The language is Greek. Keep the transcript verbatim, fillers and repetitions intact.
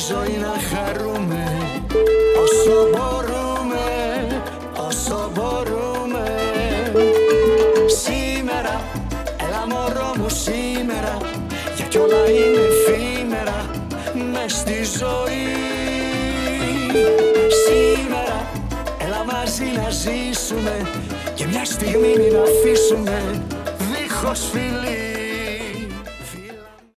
ζωή να χαρούμε όσο μπορούμε, όσο μπορούμε. Σήμερα, έλα μωρό μου σήμερα, γιατί όλα είναι εφήμερα μες στη ζωή. Σήμερα, έλα μαζί να ζήσουμε και μια στιγμή μην αφήσουμε δίχως φιλί.